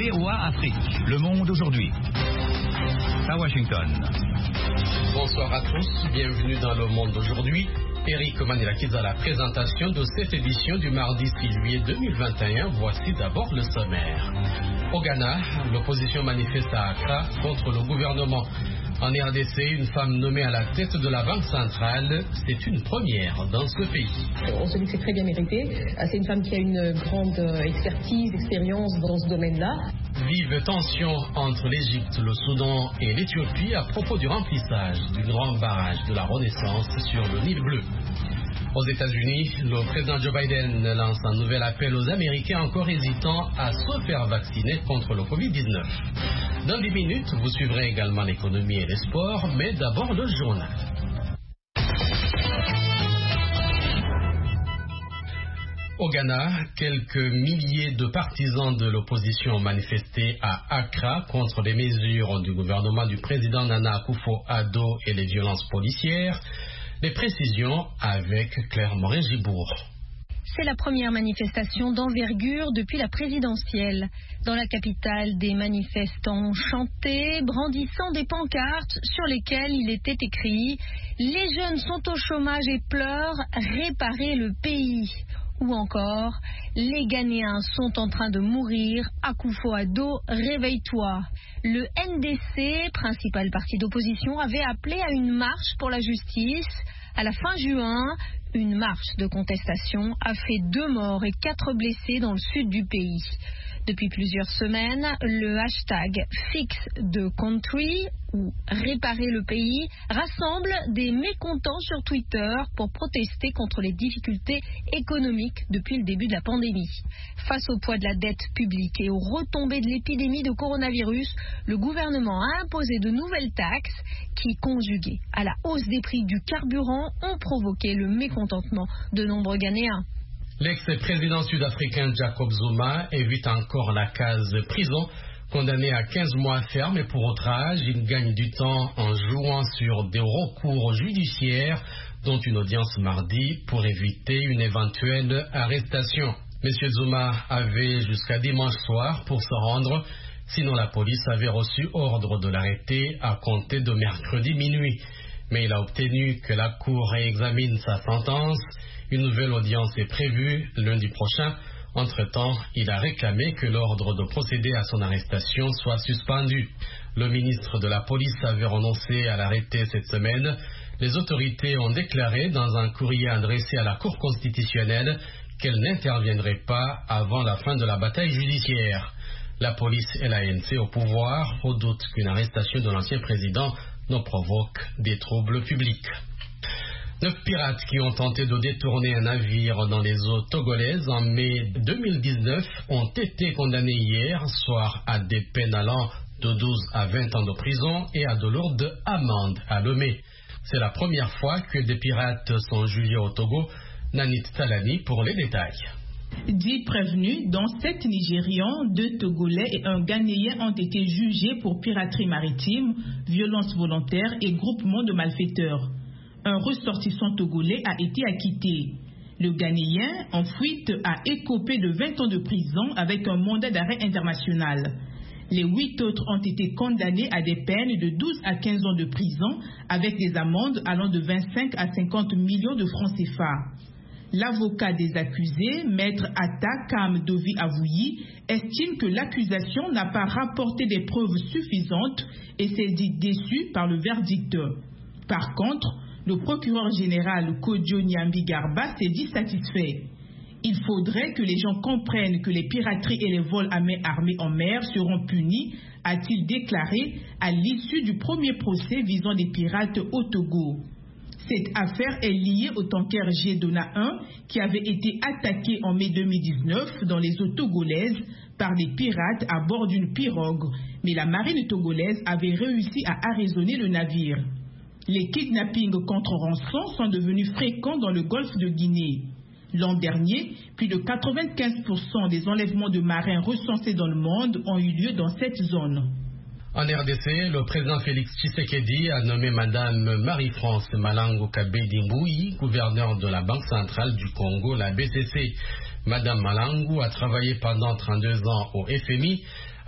VOA Afrique, le monde aujourd'hui. À Washington. Bonsoir à tous, bienvenue dans le monde aujourd'hui. Eric Manilakis à la présentation de cette édition du mardi 6 juillet 2021. Voici d'abord le sommaire. Au Ghana, l'opposition manifeste à Accra contre le gouvernement. En RDC, une femme nommée à la tête de la Banque centrale, c'est une première dans ce pays. On se dit que c'est très bien mérité. C'est une femme qui a une grande expertise, expérience dans ce domaine-là. Vive tension entre l'Égypte, le Soudan et l'Éthiopie à propos du remplissage du grand barrage de la Renaissance sur le Nil bleu. Aux États-Unis, le président Joe Biden lance un nouvel appel aux Américains encore hésitants à se faire vacciner contre le Covid-19. Dans 10 minutes, vous suivrez également l'économie et les sports, mais d'abord le journal. Au Ghana, quelques milliers de partisans de l'opposition ont manifesté à Accra contre les mesures du gouvernement du président Nana Akufo-Addo et les violences policières. Les précisions avec Claire Morin-Gibourg. C'est la première manifestation d'envergure depuis la présidentielle. Dans la capitale, des manifestants chantaient, brandissant des pancartes sur lesquelles il était écrit « Les jeunes sont au chômage et pleurent, réparez le pays ». Ou encore « Les Ghanéens sont en train de mourir, Akufo-Addo, réveille-toi ». Le NDC, principal parti d'opposition, avait appelé à une marche pour la justice. À la fin juin, une marche de contestation a fait 2 morts et 4 blessés dans le sud du pays. Depuis plusieurs semaines, le hashtag Fix the Country ou Réparer le pays rassemble des mécontents sur Twitter pour protester contre les difficultés économiques depuis le début de la pandémie. Face au poids de la dette publique et aux retombées de l'épidémie de coronavirus, le gouvernement a imposé de nouvelles taxes qui, conjuguées à la hausse des prix du carburant, ont provoqué le mécontentement de nombreux Ghanéens. L'ex-président sud-africain Jacob Zuma évite encore la case prison. Condamné à 15 mois ferme et pour outrage, il gagne du temps en jouant sur des recours judiciaires, dont une audience mardi pour éviter une éventuelle arrestation. Monsieur Zuma avait jusqu'à dimanche soir pour se rendre, sinon la police avait reçu ordre de l'arrêter à compter de mercredi minuit. Mais il a obtenu que la Cour réexamine sa sentence. Une nouvelle audience est prévue lundi prochain. Entre-temps, il a réclamé que l'ordre de procéder à son arrestation soit suspendu. Le ministre de la Police avait renoncé à l'arrêter cette semaine. Les autorités ont déclaré dans un courrier adressé à la Cour constitutionnelle qu'elles n'interviendraient pas avant la fin de la bataille judiciaire. La police et l'ANC au pouvoir redoutent qu'une arrestation de l'ancien président ne provoque des troubles publics. 9 pirates qui ont tenté de détourner un navire dans les eaux togolaises en mai 2019 ont été condamnés hier soir à des peines allant de 12 à 20 ans de prison et à de lourdes amendes à Lomé. C'est la première fois que des pirates sont jugés au Togo. Nanit Talani pour les détails. 10 prévenus, dont 7 Nigérians, 2 Togolais et un Ghanéen ont été jugés pour piraterie maritime, violence volontaire et groupement de malfaiteurs. Un ressortissant togolais a été acquitté. Le Ghanéen, en fuite, a écopé de 20 ans de prison avec un mandat d'arrêt international. Les 8 autres ont été condamnés à des peines de 12 à 15 ans de prison avec des amendes allant de 25 à 50 millions de francs CFA. L'avocat des accusés, maître Atta Kam Dovi Avouyi, estime que l'accusation n'a pas rapporté des preuves suffisantes et s'est dit déçu par le verdict. Par contre, le procureur général Kodjo Nyambi Garba s'est dit satisfait. Il faudrait que les gens comprennent que les pirateries et les vols à main armée en mer seront punis, a-t-il déclaré à l'issue du premier procès visant des pirates au Togo. Cette affaire est liée au tanker Gedona 1 qui avait été attaqué en mai 2019 dans les eaux togolaises par des pirates à bord d'une pirogue, mais la marine togolaise avait réussi à arraisonner le navire. Les kidnappings contre rançon sont devenus fréquents dans le golfe de Guinée. L'an dernier, plus de 95% des enlèvements de marins recensés dans le monde ont eu lieu dans cette zone. En RDC, le président Félix Tshisekedi a nommé Madame Marie-France Malango Kabedi-Mbouyi, gouverneure de la Banque centrale du Congo, la BCC. Madame Malango a travaillé pendant 32 ans au FMI.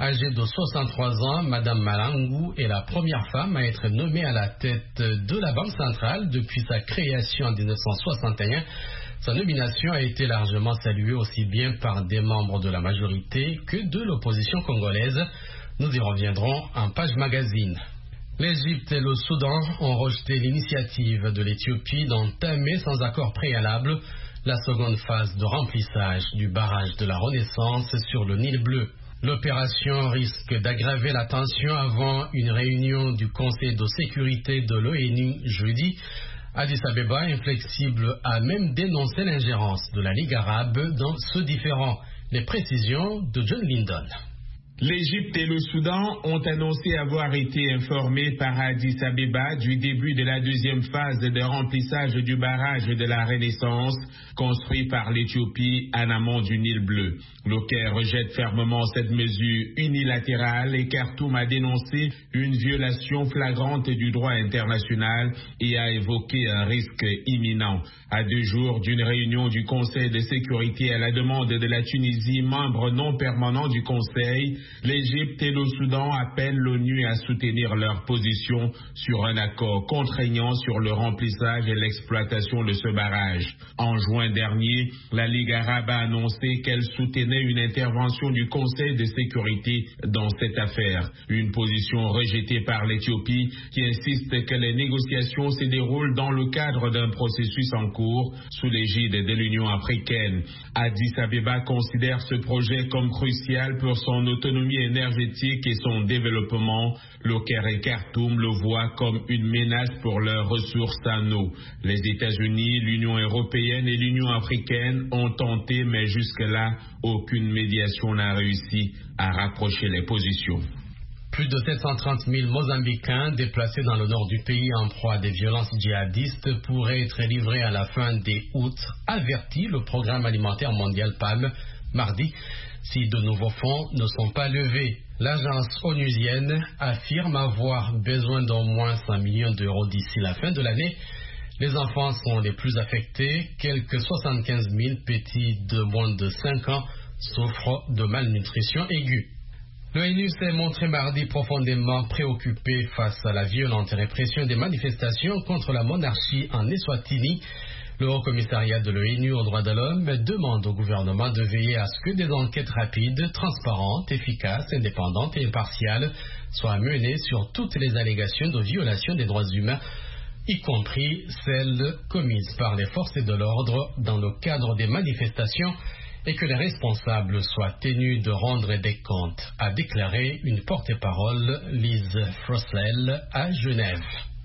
Âgée de 63 ans, Madame Malangou est la première femme à être nommée à la tête de la Banque centrale depuis sa création en 1961. Sa nomination a été largement saluée aussi bien par des membres de la majorité que de l'opposition congolaise. Nous y reviendrons en page magazine. L'Égypte et le Soudan ont rejeté l'initiative de l'Éthiopie d'entamer sans accord préalable la seconde phase de remplissage du barrage de la Renaissance sur le Nil bleu. L'opération risque d'aggraver la tension avant une réunion du Conseil de sécurité de l'ONU jeudi. Addis Abeba, inflexible, a même dénoncé l'ingérence de la Ligue arabe dans ce différend. Les précisions de John Lyndon. L'Égypte et le Soudan ont annoncé avoir été informés par Addis Abeba du début de la deuxième phase de remplissage du barrage de la Renaissance construit par l'Éthiopie en amont du Nil bleu. Le Caire rejette fermement cette mesure unilatérale et Khartoum a dénoncé une violation flagrante du droit international et a évoqué un risque imminent. À 2 jours d'une réunion du Conseil de sécurité à la demande de la Tunisie, membre non permanent du Conseil, l'Égypte et le Soudan appellent l'ONU à soutenir leur position sur un accord contraignant sur le remplissage et l'exploitation de ce barrage. En juin dernier, la Ligue arabe a annoncé qu'elle soutenait une intervention du Conseil de sécurité dans cette affaire. Une position rejetée par l'Éthiopie qui insiste que les négociations se déroulent dans le cadre d'un processus en cours sous l'égide de l'Union africaine. Addis Abeba considère ce projet comme crucial pour son autonomie énergétique et son développement. Le Caire et Khartoum le voient comme une menace pour leurs ressources en eau. Les États-Unis, l'Union européenne et l'Union africaine ont tenté, mais jusque-là, aucune médiation n'a réussi à rapprocher les positions. Plus de 730 000 Mozambicains déplacés dans le nord du pays en proie à des violences djihadistes pourraient être livrés à la fin août, avertit le Programme alimentaire mondial PAM mardi, si de nouveaux fonds ne sont pas levés. L'agence onusienne affirme avoir besoin d'au moins 100 millions d'euros d'ici la fin de l'année. Les enfants sont les plus affectés. Quelques 75 000 petits de moins de 5 ans souffrent de malnutrition aiguë. L'ONU s'est montré mardi profondément préoccupé face à la violente répression des manifestations contre la monarchie en Eswatini. Le Haut-Commissariat de l'ONU aux droits de l'homme demande au gouvernement de veiller à ce que des enquêtes rapides, transparentes, efficaces, indépendantes et impartiales soient menées sur toutes les allégations de violation des droits humains, y compris celles commises par les forces de l'ordre dans le cadre des manifestations, et que les responsables soient tenus de rendre des comptes, a déclaré une porte-parole, Lise Frossell, à Genève.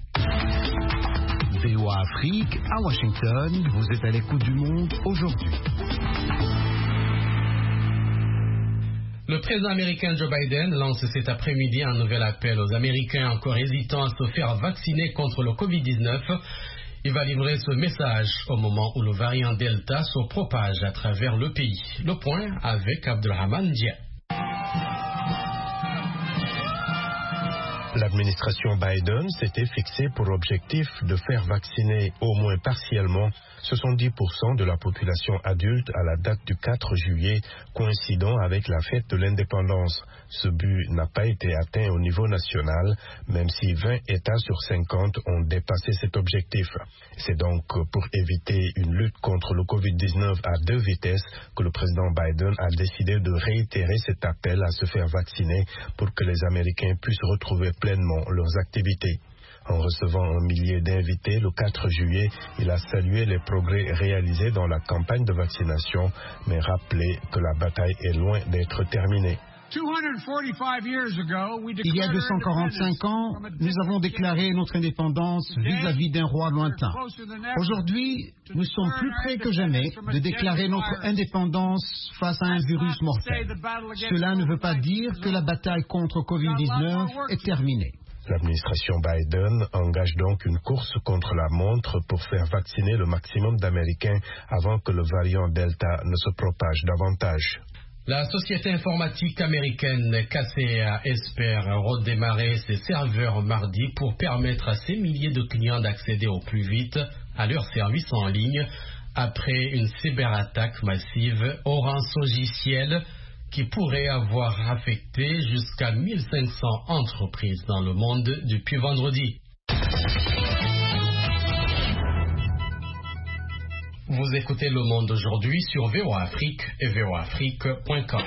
VOA Afrique, à Washington, vous êtes à l'écoute du monde aujourd'hui. Le président américain Joe Biden lance cet après-midi un nouvel appel aux Américains encore hésitants à se faire vacciner contre le Covid-19. Il va livrer ce message au moment où le variant Delta se propage à travers le pays. Le point avec Abdelrahman Dia. L'administration Biden s'était fixée pour objectif de faire vacciner au moins partiellement 70% de la population adulte à la date du 4 juillet, coïncidant avec la fête de l'indépendance. Ce but n'a pas été atteint au niveau national, même si 20 États sur 50 ont dépassé cet objectif. C'est donc pour éviter une lutte contre le Covid-19 à 2 vitesses que le président Biden a décidé de réitérer cet appel à se faire vacciner pour que les Américains puissent retrouver pleinement leurs activités. En recevant un millier d'invités le 4 juillet, il a salué les progrès réalisés dans la campagne de vaccination, mais rappelé que la bataille est loin d'être terminée. Il y a 245 ans, nous avons déclaré notre indépendance vis-à-vis d'un roi lointain. Aujourd'hui, nous sommes plus près que jamais de déclarer notre indépendance face à un virus mortel. Cela ne veut pas dire que la bataille contre Covid-19 est terminée. L'administration Biden engage donc une course contre la montre pour faire vacciner le maximum d'Américains avant que le variant Delta ne se propage davantage. La société informatique américaine Kaseya espère redémarrer ses serveurs mardi pour permettre à ses milliers de clients d'accéder au plus vite à leurs services en ligne après une cyberattaque massive au rançongiciel qui pourrait avoir affecté jusqu'à 1500 entreprises dans le monde depuis vendredi. Vous écoutez Le Monde aujourd'hui sur VOA Afrique et voaafrique.com.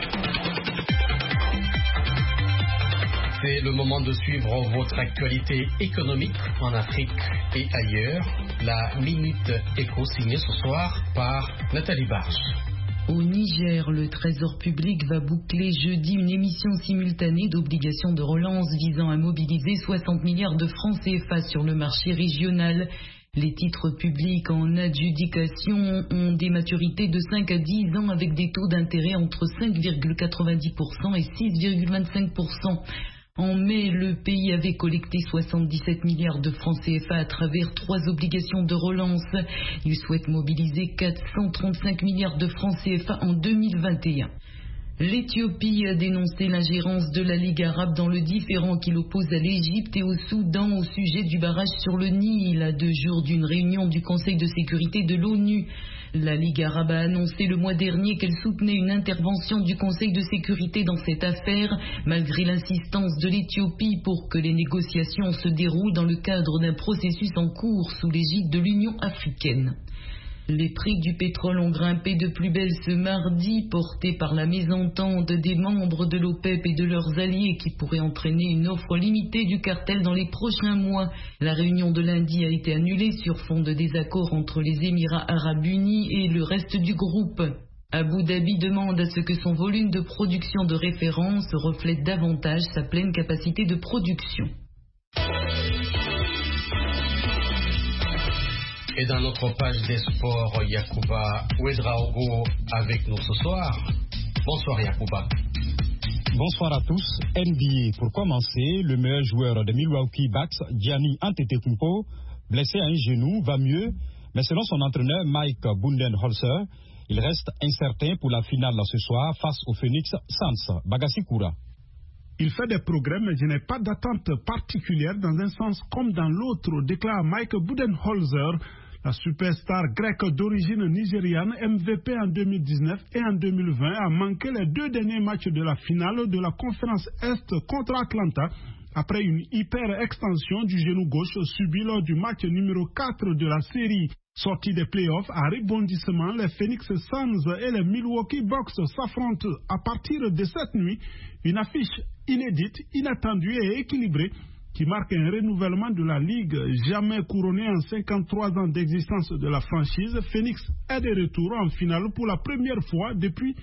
C'est le moment de suivre votre actualité économique en Afrique et ailleurs. La Minute Éco signée ce soir par Nathalie Barge. Au Niger, le Trésor public va boucler jeudi une émission simultanée d'obligations de relance visant à mobiliser 60 milliards de francs CFA sur le marché régional. Les titres publics en adjudication ont des maturités de 5 à 10 ans avec des taux d'intérêt entre 5,90% et 6,25%. En mai, le pays avait collecté 77 milliards de francs CFA à travers 3 obligations de relance. Il souhaite mobiliser 435 milliards de francs CFA en 2021. L'Éthiopie a dénoncé l'ingérence de la Ligue arabe dans le différend qui l'oppose à l'Égypte et au Soudan au sujet du barrage sur le Nil à 2 jours d'une réunion du Conseil de sécurité de l'ONU. La Ligue arabe a annoncé le mois dernier qu'elle soutenait une intervention du Conseil de sécurité dans cette affaire, malgré l'insistance de l'Éthiopie pour que les négociations se déroulent dans le cadre d'un processus en cours sous l'égide de l'Union africaine. Les prix du pétrole ont grimpé de plus belle ce mardi, portés par la mésentente des membres de l'OPEP et de leurs alliés qui pourrait entraîner une offre limitée du cartel dans les prochains mois. La réunion de lundi a été annulée sur fond de désaccord entre les Émirats arabes unis et le reste du groupe. Abu Dhabi demande à ce que son volume de production de référence reflète davantage sa pleine capacité de production. Et dans notre page des sports, Yacouba Ouedraogo avec nous ce soir. Bonsoir Yacouba. Bonsoir à tous. NBA pour commencer, le meilleur joueur de Milwaukee Bucks, Giannis Antetokounmpo, blessé à un genou, va mieux, mais selon son entraîneur Mike Budenholzer, il reste incertain pour la finale ce soir face au Phoenix Suns. Bagassi Koura. Il fait des progrès, mais je n'ai pas d'attente particulière dans un sens comme dans l'autre, déclare Mike Budenholzer, la superstar grecque d'origine nigériane, MVP en 2019 et en 2020, a manqué les 2 derniers matchs de la finale de la conférence Est contre Atlanta après une hyper-extension du genou gauche subie lors du match numéro 4 de la série. Sortis des playoffs à rebondissement, les Phoenix Suns et les Milwaukee Bucks s'affrontent à partir de cette nuit. Une affiche inédite, inattendue et équilibrée qui marque un renouvellement de la Ligue jamais couronnée en 53 ans d'existence de la franchise. Phoenix est de retour en finale pour la première fois depuis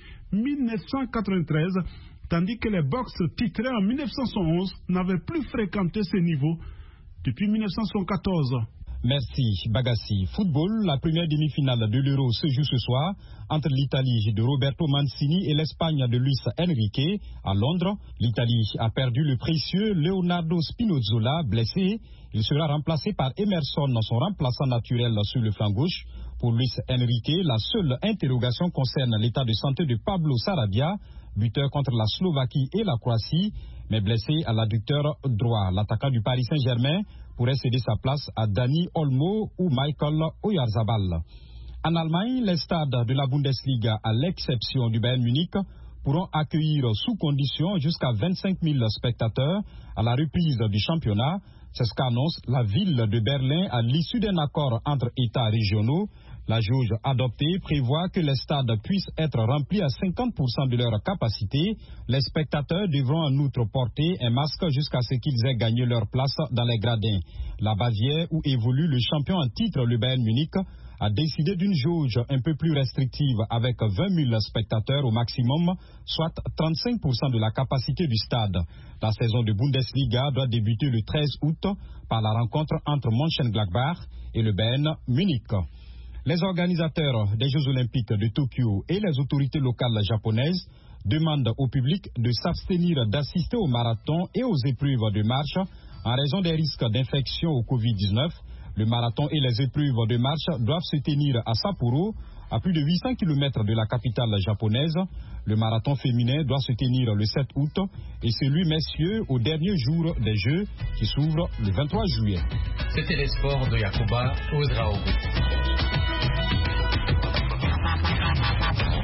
1993, tandis que les Bucks titrés en 1911 n'avaient plus fréquenté ce niveau depuis 1914. Merci Bagassi. Football, la première demi-finale de l'Euro se joue ce soir entre l'Italie de Roberto Mancini et l'Espagne de Luis Enrique à Londres. L'Italie a perdu le précieux Leonardo Spinazzola, blessé. Il sera remplacé par Emerson, son remplaçant naturel sur le flanc gauche. Pour Luis Enrique, la seule interrogation concerne l'état de santé de Pablo Sarabia, buteur contre la Slovaquie et la Croatie, mais blessé à l'adducteur droit. L'attaquant du Paris Saint-Germain pourrait céder sa place à Dani Olmo ou Michael Oyarzabal. En Allemagne, les stades de la Bundesliga, à l'exception du Bayern Munich, pourront accueillir sous condition jusqu'à 25 000 spectateurs à la reprise du championnat. C'est ce qu'annonce la ville de Berlin à l'issue d'un accord entre États régionaux. La jauge adoptée prévoit que les stades puissent être remplis à 50% de leur capacité. Les spectateurs devront en outre porter un masque jusqu'à ce qu'ils aient gagné leur place dans les gradins. La Bavière, où évolue le champion en titre, le Bayern Munich, a décidé d'une jauge un peu plus restrictive avec 20 000 spectateurs au maximum, soit 35% de la capacité du stade. La saison de Bundesliga doit débuter le 13 août par la rencontre entre Mönchengladbach et le Bayern Munich. Les organisateurs des Jeux Olympiques de Tokyo et les autorités locales japonaises demandent au public de s'abstenir d'assister au marathon et aux épreuves de marche en raison des risques d'infection au Covid-19. Le marathon et les épreuves de marche doivent se tenir à Sapporo, à plus de 800 km de la capitale japonaise. Le marathon féminin doit se tenir le 7 août et celui messieurs au dernier jour des Jeux qui s'ouvre le 23 juillet. C'était les sports de Yacouba Ouedraogo.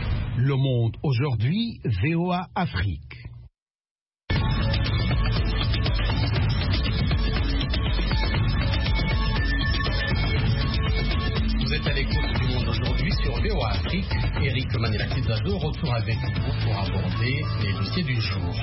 Le Monde aujourd'hui, VOA Afrique. Vous êtes à l'écoute du Monde aujourd'hui sur VOA Afrique. Eric Manilakizado, retour avec vous pour aborder les dossiers du jour.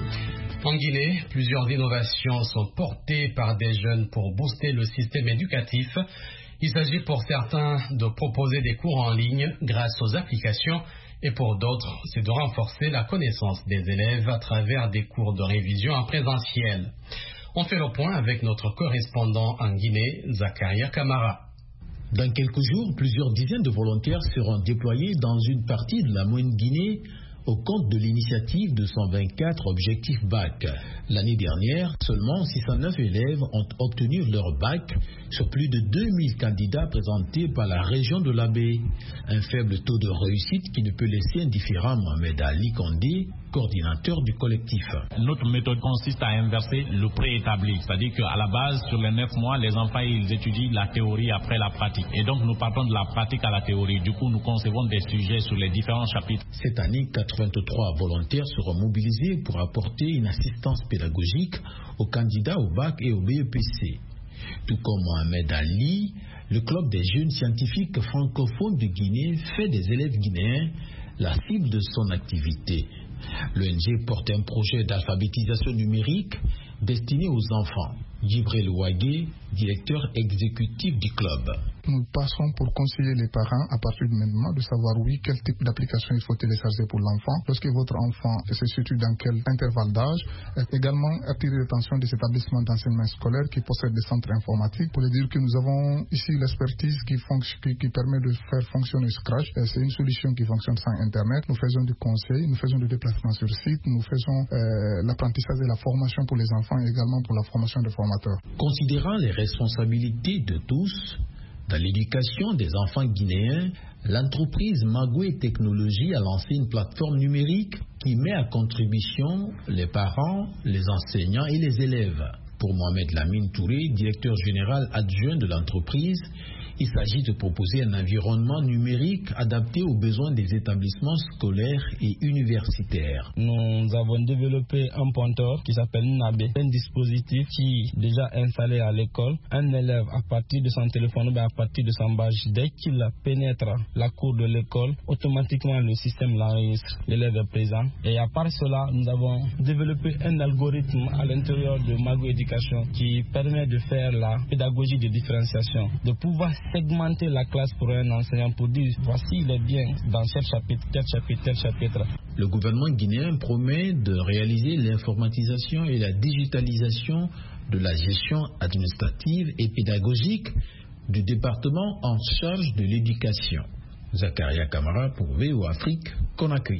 En Guinée, plusieurs innovations sont portées par des jeunes pour booster le système éducatif. Il s'agit pour certains de proposer des cours en ligne grâce aux applications et pour d'autres, c'est de renforcer la connaissance des élèves à travers des cours de révision en présentiel. On fait le point avec notre correspondant en Guinée, Zakaria Kamara. Dans quelques jours, plusieurs dizaines de volontaires seront déployés dans une partie de la Moyenne Guinée au compte de l'initiative 224 Objectif Bac. L'année dernière, seulement 609 élèves ont obtenu leur bac sur plus de 2000 candidats présentés par la région de l'Abbé. Un faible taux de réussite qui ne peut laisser indifférent Mohamed Ali Kondé, coordinateur du collectif. Notre méthode consiste à inverser le préétabli, c'est-à-dire qu'à la base, sur les 9 mois, les enfants ils étudient la théorie après la pratique. Et donc nous partons de la pratique à la théorie. Du coup, nous concevons des sujets sur les différents chapitres. Cette année, 83 volontaires seront mobilisés pour apporter une assistance pédagogique aux candidats au bac et au BEPC. Tout comme Mohamed Ali, le club des jeunes scientifiques francophones de Guinée fait des élèves guinéens la cible de son activité. L'ONG porte un projet d'alphabétisation numérique destiné aux enfants. Djibril Ouagé, directeur exécutif du club. Nous passons pour conseiller les parents à partir de maintenant de savoir quel type d'application il faut télécharger pour l'enfant, lorsque votre enfant se situe dans quel intervalle d'âge, et également attirer l'attention des établissements d'enseignement scolaire qui possèdent des centres informatiques pour leur dire que nous avons ici l'expertise qui permet de faire fonctionner Scratch. C'est une solution qui fonctionne sans Internet. Nous faisons du conseil, nous faisons du déplacement sur site, nous faisons l'apprentissage et la formation pour les enfants et également pour la formation des formateurs. Considérant les responsabilités de tous dans l'éducation des enfants guinéens, l'entreprise Magoué Technologies a lancé une plateforme numérique qui met à contribution les parents, les enseignants et les élèves. Pour Mohamed Lamine Touré, directeur général adjoint de l'entreprise, il s'agit de proposer un environnement numérique adapté aux besoins des établissements scolaires et universitaires. Nous avons développé un pointeur qui s'appelle Nabé, un dispositif qui est déjà installé à l'école. Un élève, à partir de son téléphone, à partir de son badge, dès qu'il pénètre la cour de l'école, automatiquement le système l'enregistre. L'élève est présent. Et à part cela, nous avons développé un algorithme à l'intérieur de Mago Éducation qui permet de faire la pédagogie de différenciation, de pouvoir segmenter la classe pour un enseignant pour dire voici les biens dans tel chapitre, tel chapitre, tel chapitre. Le gouvernement guinéen promet de réaliser l'informatisation et la digitalisation de la gestion administrative et pédagogique du département en charge de l'éducation. Zakaria Kamara pour VOA Afrique, Conakry.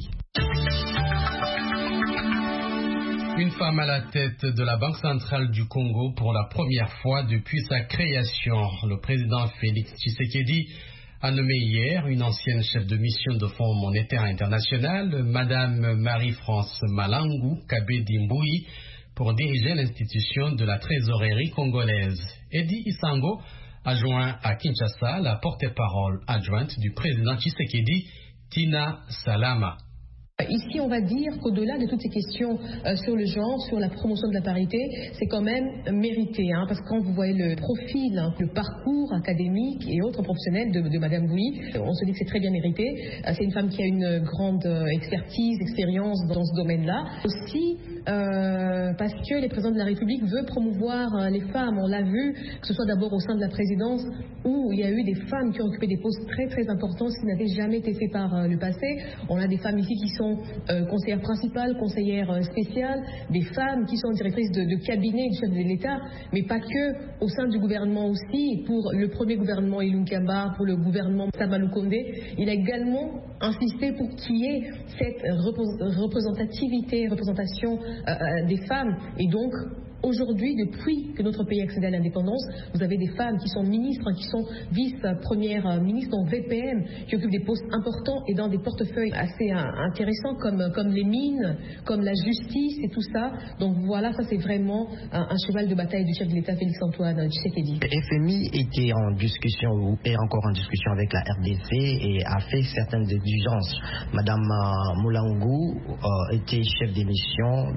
Une femme à la tête de la Banque centrale du Congo pour la première fois depuis sa création. Le président Félix Tshisekedi a nommé hier une ancienne chef de mission de Fonds monétaire international, Madame Marie-France Malangou Kabedi Mbouyi, pour diriger l'institution de la trésorerie congolaise. Edi Isango a joint à Kinshasa la porte-parole adjointe du président Tshisekedi, Tina Salama. Ici, on va dire qu'au-delà de toutes ces questions sur le genre, sur la promotion de la parité, c'est quand même mérité, parce que quand vous voyez le profil, le parcours académique et autres professionnels de Madame Mbouyi, on se dit que c'est très bien mérité. C'est une femme qui a une grande expertise, expérience dans ce domaine-là. Aussi, parce que le président de la République veut promouvoir les femmes. On l'a vu, que ce soit d'abord au sein de la présidence, où il y a eu des femmes qui ont occupé des postes très très importants, ce qui n'avait jamais été fait par le passé. On a des femmes ici qui sont conseillères principales, conseillères spéciales, des femmes qui sont directrices de cabinet du chef de l'État, mais pas que, au sein du gouvernement aussi, pour le premier gouvernement Ilunkamba, pour le gouvernement Samalou Kondé. Il a également insisté pour qu'il y ait cette représentation des femmes, et donc Aujourd'hui, depuis que notre pays a accédé à l'indépendance, vous avez des femmes qui sont ministres, qui sont vice-premières ministres, donc VPM, qui occupent des postes importants et dans des portefeuilles assez intéressants comme les mines, comme la justice et tout ça. Donc voilà, ça c'est vraiment un cheval de bataille du chef de l'État Félix-Antoine Tshisekedi. Le FMI était en discussion ou est encore en discussion avec la RDC et a fait certaines exigences. Madame Moulangou était chef de mission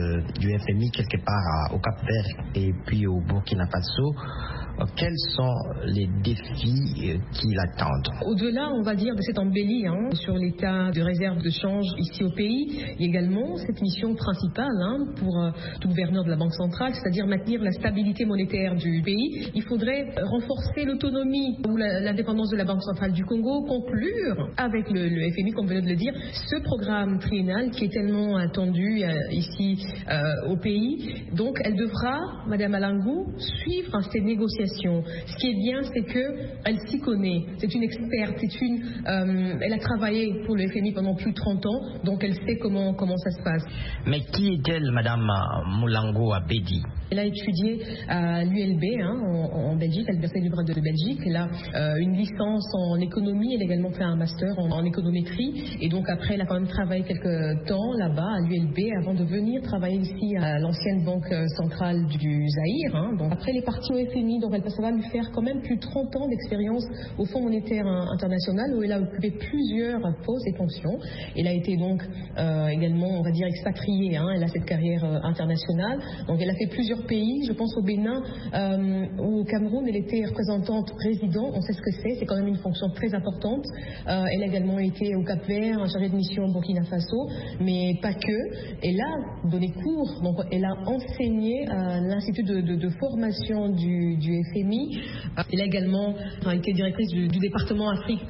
du FMI quelque part au Cap-Vert et puis au Burkina Faso. Quels sont les défis qui l'attendent? Au-delà, on va dire, de cette embellie sur l'état de réserve de change ici au pays, il y a également cette mission principale pour tout gouverneur de la Banque centrale, c'est-à-dire maintenir la stabilité monétaire du pays. Il faudrait renforcer l'autonomie ou l'indépendance de la Banque centrale du Congo, conclure avec le FMI, comme venait de le dire, ce programme triennal qui est tellement attendu ici au pays. Donc, elle devra, Madame Alangou, suivre ces négociations. Ce qui est bien, c'est qu'elle s'y connaît. C'est une experte. Elle a travaillé pour le FMI pendant plus de 30 ans, donc elle sait comment ça se passe. Mais qui est-elle, Madame Moulangou Abedi? Elle a étudié à l'ULB en Belgique, à l'Université libre de Belgique. Elle a une licence en économie. Elle a également fait un master en économétrie. Et donc après, elle a quand même travaillé quelques temps là-bas à l'ULB avant de venir travailler ici à l'ancienne banque centrale du Zaïre. Donc après, elle est partie au FMI. Donc ça va lui faire quand même plus de 30 ans d'expérience au Fonds monétaire international où elle a occupé plusieurs postes et fonctions. Elle a été donc également, on va dire, expatriée. Elle a cette carrière internationale. Donc elle a fait plusieurs pays. Je pense au Bénin ou au Cameroun, elle était représentante résident. On sait ce que c'est quand même une fonction très importante. Elle a également été au Cap-Vert, chargée de mission au Burkina Faso, mais pas que. Elle a donné cours, donc elle a enseigné à l'Institut de formation du FMI. Elle a également été directrice du département Afrique,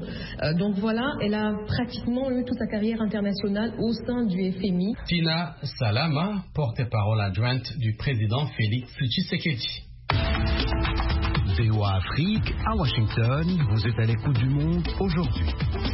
donc voilà, elle a pratiquement eu toute sa carrière internationale au sein du FMI. Tina Salama, porte-parole adjointe du président Félix Tshisekedi. VOA Afrique, à Washington, vous êtes à l'écoute du monde aujourd'hui.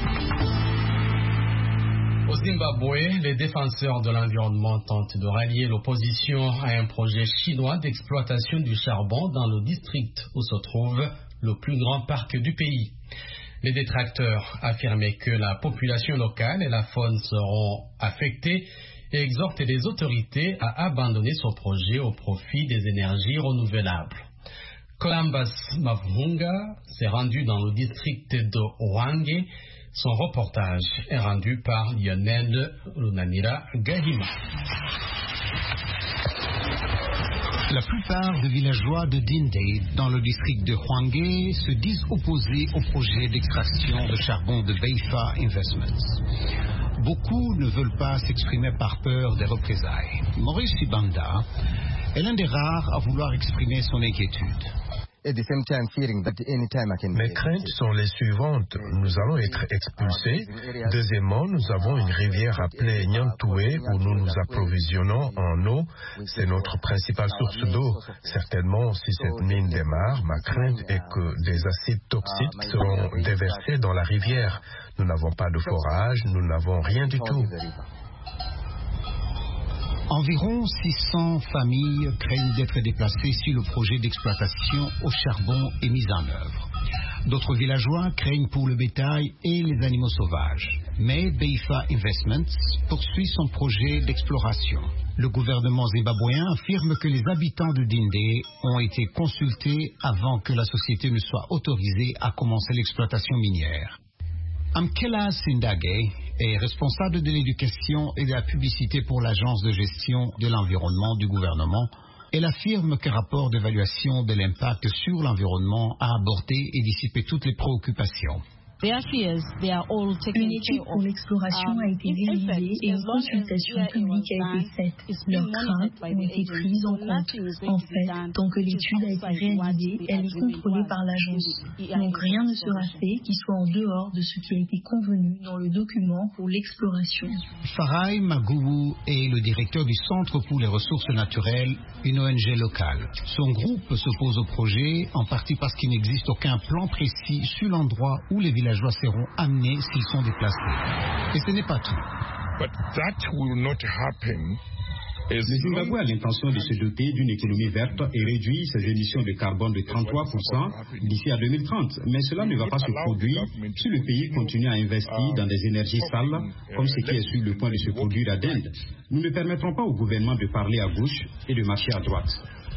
Au Zimbabwe, les défenseurs de l'environnement tentent de rallier l'opposition à un projet chinois d'exploitation du charbon dans le district où se trouve le plus grand parc du pays. Les détracteurs affirmaient que la population locale et la faune seront affectées et exhortent les autorités à abandonner ce projet au profit des énergies renouvelables. Columbus Mavunga s'est rendu dans le district de Hwange. Son reportage est rendu par Lionel Lunanira Gahima. La plupart des villageois de Dinde, dans le district de Hwange, se disent opposés au projet d'extraction de charbon de Beifa Investments. Beaucoup ne veulent pas s'exprimer par peur des représailles. Maurice Sibanda est l'un des rares à vouloir exprimer son inquiétude. Mes craintes sont les suivantes. Nous allons être expulsés. Deuxièmement, nous avons une rivière appelée Nyantoué où nous nous approvisionnons en eau. C'est notre principale source d'eau. Certainement, si cette mine démarre, ma crainte est que des acides toxiques seront déversés dans la rivière. Nous n'avons pas de forage, nous n'avons rien du tout. Environ 600 familles craignent d'être déplacées si le projet d'exploitation au charbon est mis en œuvre. D'autres villageois craignent pour le bétail et les animaux sauvages. Mais Beifa Investments poursuit son projet d'exploration. Le gouvernement zimbabwéen affirme que les habitants de Dinde ont été consultés avant que la société ne soit autorisée à commencer l'exploitation minière. Amkela Sindage est responsable de l'éducation et de la publicité pour l'agence de gestion de l'environnement du gouvernement. Elle affirme qu'un rapport d'évaluation de l'impact sur l'environnement a abordé et dissipé toutes les préoccupations. Une étude pour l'exploration a été réalisée et une consultation publique a été faite. Leurs craintes ont été prises en compte. En fait, tant que l'étude a été réalisée, elle est contrôlée par l'agence. Donc rien ne sera fait qui soit en dehors de ce qui a été convenu dans le document pour l'exploration. Farai Magoubou est le directeur du Centre pour les ressources naturelles, une ONG locale. Son groupe s'oppose au projet, en partie parce qu'il n'existe aucun plan précis sur l'endroit où les villageois seront amenés s'ils sont déplacés. Et ce n'est pas tout. Le Zimbabwe a l'intention de se doter d'une économie verte et réduire ses émissions de carbone de 33% d'ici à 2030. Mais cela ne va pas se produire si le pays continue à investir dans des énergies sales, comme ce qui est sur le point de se produire à Dende. Nous ne permettrons pas au gouvernement de parler à gauche et de marcher à droite.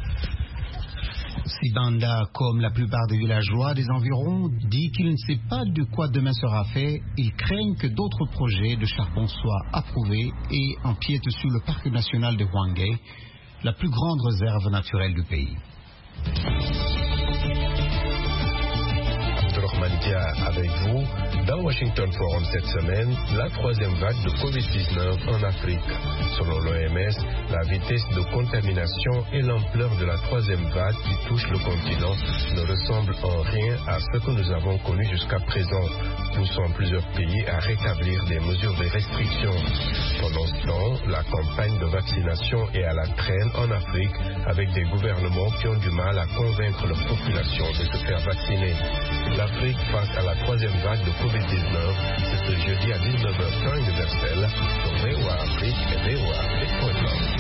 Sibanda, comme la plupart des villageois des environs, dit qu'il ne sait pas de quoi demain sera fait. Ils craignent que d'autres projets de charbon soient approuvés et empiètent sur le parc national de Hwange, la plus grande réserve naturelle du pays. Avec vous, dans Washington Forum cette semaine, la troisième vague de COVID-19 en Afrique. Selon l'OMS, la vitesse de contamination et l'ampleur de la troisième vague qui touche le continent ne ressemblent en rien à ce que nous avons connu jusqu'à présent, poussant plusieurs pays à rétablir des mesures de restriction. Pendant ce temps, la campagne de vaccination est à la traîne en Afrique, avec des gouvernements qui ont du mal à convaincre leur population de se faire vacciner. L'Afrique face à la troisième vague de COVID-19, c'est ce jeudi à 19h temps universel sur VOA Afrique et VOA Afrique.com.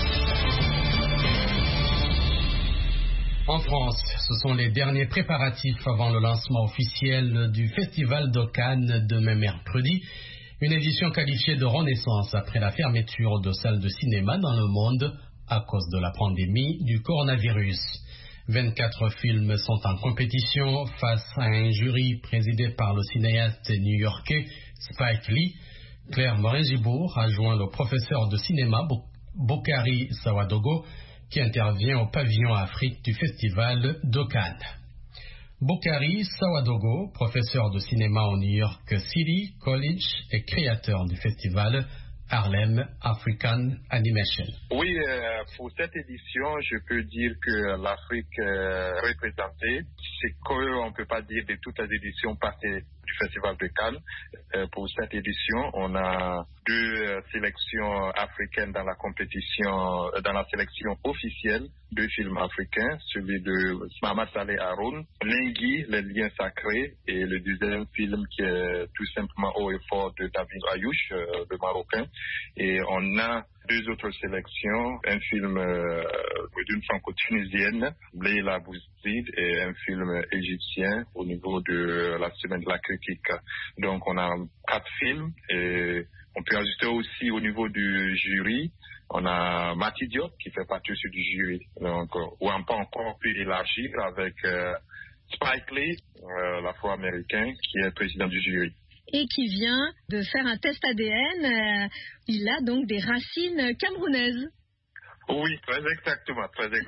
En France, ce sont les derniers préparatifs avant le lancement officiel du Festival de Cannes demain mercredi. Une édition qualifiée de renaissance après la fermeture de salles de cinéma dans le monde à cause de la pandémie du coronavirus. 24 films sont en compétition face à un jury présidé par le cinéaste new-yorkais Spike Lee. Claire Morin-Gibourg a joint le professeur de cinéma Boukari Sawadogo qui intervient au pavillon Afrique du Festival de Cannes. Boukari Sawadogo, professeur de cinéma au New York City College et créateur du festival Harlem African Animation. Oui, pour cette édition, je peux dire que l'Afrique est représentée. C'est qu'on ne peut pas dire de toutes les éditions passées du Festival de Cannes. Pour cette édition, on a 2 sélections africaines dans la compétition, dans la sélection officielle, 2 films africains, celui de Mahamat Saleh Haroun, Lingui, Les liens sacrés, et le deuxième film qui est tout simplement Haut et fort de David Ayouch, le Marocain. Et on a 2 autres sélections, un film d'une franco-tunisienne, Leila Bouzid, et un film égyptien au niveau de la semaine de la critique. Donc on a 4 films et on peut ajouter aussi au niveau du jury, on a Mati Diop qui fait partie aussi du jury. Donc on peut encore plus élargir avec Spike Lee, l'afro-américain, qui est président du jury. Et qui vient de faire un test ADN. Il a donc des racines camerounaises. Oui, très exactement.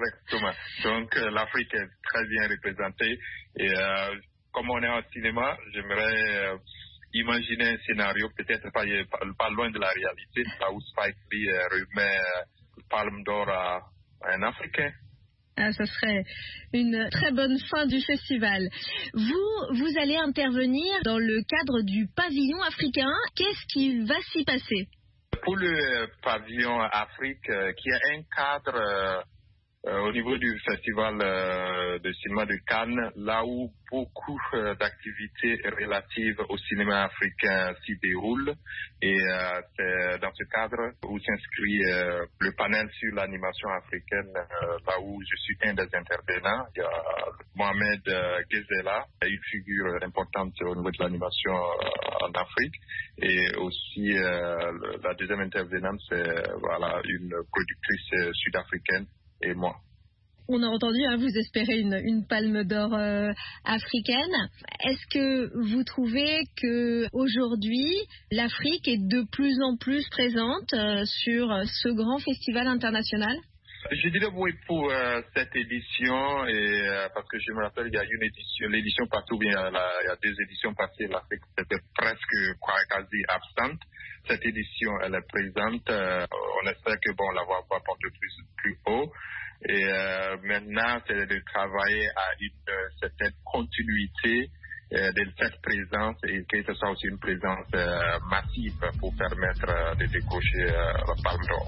Donc l'Afrique est très bien représentée. Et comme on est en cinéma, j'aimerais imaginer un scénario peut-être pas loin de la réalité, là où Spike Lee remet le Palme d'Or à un Africain. Ça serait une très bonne fin du festival. Vous allez intervenir dans le cadre du pavillon africain. Qu'est-ce qui va s'y passer? Pour le pavillon Afrique, qui est un cadre au niveau du festival de cinéma de Cannes, là où beaucoup d'activités relatives au cinéma africain s'y déroulent. Et c'est dans ce cadre où s'inscrit le panel sur l'animation africaine, là où je suis un des intervenants. Il y a Mohamed Ghezela, une figure importante au niveau de l'animation en Afrique. Et aussi, la deuxième intervenante, c'est une productrice sud-africaine. Et moi. On a entendu, vous espérez une palme d'or africaine. Est-ce que vous trouvez que aujourd'hui l'Afrique est de plus en plus présente sur ce grand festival international? Je dirais oui pour cette édition, et parce que je me rappelle, il y a l'édition passée, ou bien il y a 2 éditions passées, l'Afrique était presque quasi absente. Cette édition, elle est présente. On espère que la voix va porter plus haut. Et maintenant, c'est de travailler à une certaine continuité de cette présence, et que ce soit aussi une présence massive pour permettre de décrocher la Palme d'Or.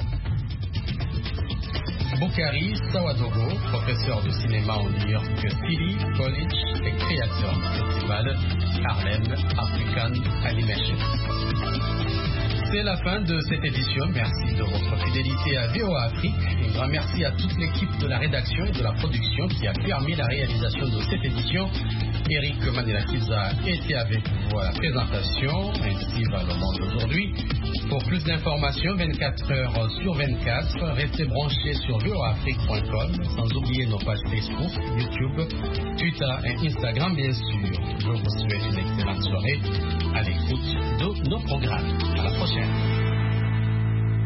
Boukari Sawadogo, professeur de cinéma au New York City College et créateur du festival Harlem African Animation. C'est la fin de cette édition. Merci de votre fidélité à VOA Afrique. Un grand merci à toute l'équipe de la rédaction et de la production qui a permis la réalisation de cette édition. Eric Manelakiza était avec vous à la présentation. Ainsi va le monde aujourd'hui. Pour plus d'informations, 24 heures sur 24, restez branchés sur voaafrique.com, sans oublier nos pages Facebook, YouTube, Twitter et Instagram, bien sûr. Je vous souhaite une excellente soirée à l'écoute de nos programmes. À la prochaine.